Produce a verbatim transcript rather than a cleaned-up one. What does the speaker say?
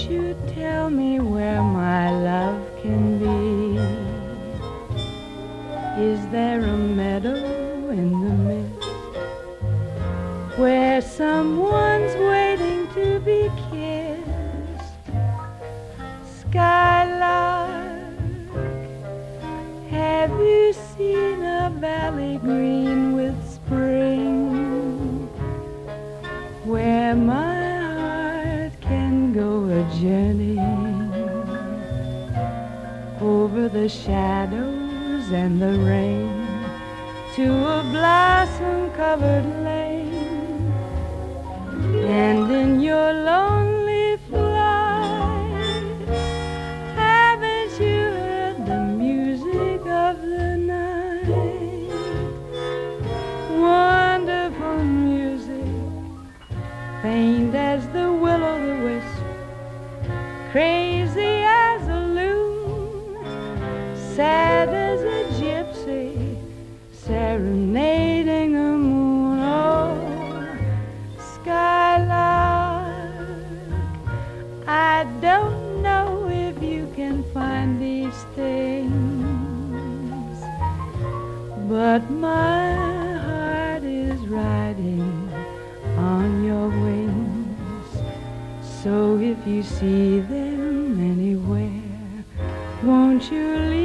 you tell me where my love can be? Is there a meadow in the mist where someone's waiting to be kissed? Skylark, have you seen a valley green with spring, where my heart can go a journeying over the shadows and the rain to a blossom-covered lane? And in your lonely flight, haven't you heard the music of the night? Wonderful music, faint as the will-o'-the-wisp, crazy as a loon, sad as a gypsy, serenading a moon. Oh, Skylark, I don't know if you can find these things, but my heart is riding on your wings. So if you see them anywhere, won't you leave